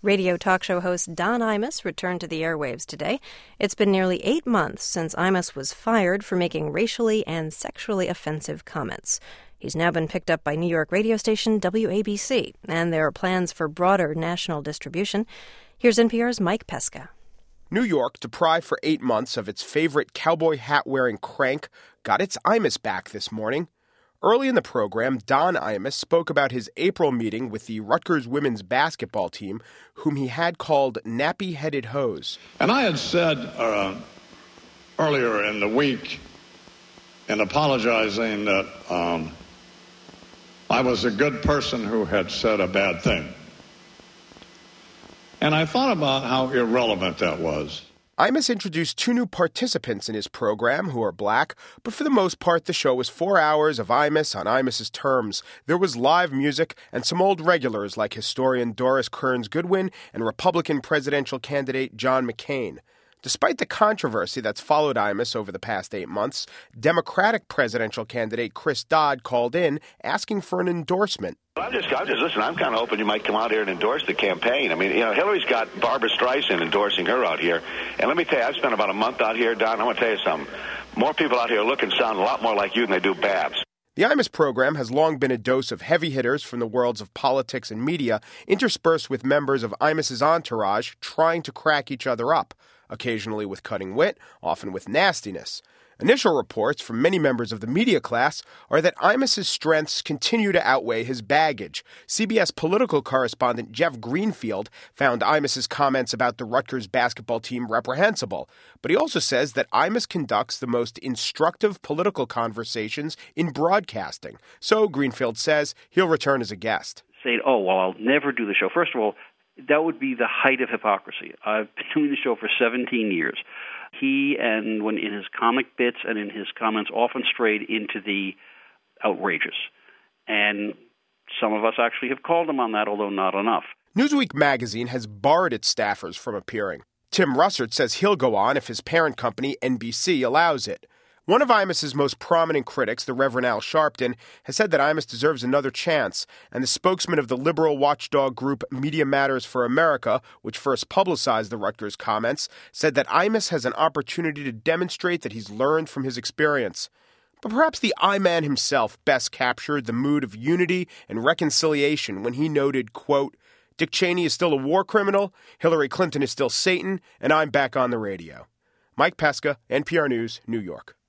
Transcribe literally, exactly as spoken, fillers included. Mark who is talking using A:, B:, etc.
A: Radio talk show host Don Imus returned to the airwaves today. It's been nearly eight months since Imus was fired for making racially and sexually offensive comments. He's now been picked up by New York radio station W A B C, and there are plans for broader national distribution. Here's N P R's Mike Pesca.
B: New York, deprived for eight months of its favorite cowboy hat-wearing crank, got its Imus back this morning. Early in the program, Don Imus spoke about his April meeting with the Rutgers women's basketball team, whom he had called nappy-headed hoes.
C: And I had said uh, earlier in the week, in apologizing, that um, I was a good person who had said a bad thing. And I thought about how irrelevant that was.
B: Imus introduced two new participants in his program who are black, but for the most part, the show was four hours of Imus on Imus's terms. There was live music and some old regulars like historian Doris Kearns Goodwin and Republican presidential candidate John McCain. Despite the controversy that's followed Imus over the past eight months, Democratic presidential candidate Chris Dodd called in asking for an endorsement.
D: I'm just, I'm just, listen, I'm kind of hoping you might come out here and endorse the campaign. I mean, you know, Hillary's got Barbara Streisand endorsing her out here. And let me tell you, I've spent about a month out here, Don. I want to tell you something. More people out here look and sound a lot more like you than they do Babs.
B: The Imus program has long been a dose of heavy hitters from the worlds of politics and media, interspersed with members of Imus's entourage trying to crack each other up, occasionally with cutting wit, often with nastiness. Initial reports from many members of the media class are that Imus's strengths continue to outweigh his baggage. C B S political correspondent Jeff Greenfield found Imus's comments about the Rutgers basketball team reprehensible, but he also says that Imus conducts the most instructive political conversations in broadcasting. So, Greenfield says, he'll return as a guest.
E: Saying, oh, well, I'll never do the show. First of all, that would be the height of hypocrisy. I've been doing the show for seventeen years. He, and when in his comic bits and in his comments, often strayed into the outrageous. And some of us actually have called him on that, although not enough.
B: Newsweek magazine has barred its staffers from appearing. Tim Russert says he'll go on if his parent company, N B C, allows it. One of Imus's most prominent critics, the Reverend Al Sharpton, has said that Imus deserves another chance, and the spokesman of the liberal watchdog group Media Matters for America, which first publicized the Rutgers comments, said that Imus has an opportunity to demonstrate that he's learned from his experience. But perhaps the I-Man himself best captured the mood of unity and reconciliation when he noted, quote, Dick Cheney is still a war criminal, Hillary Clinton is still Satan, and I'm back on the radio. Mike Pesca, N P R News, New York.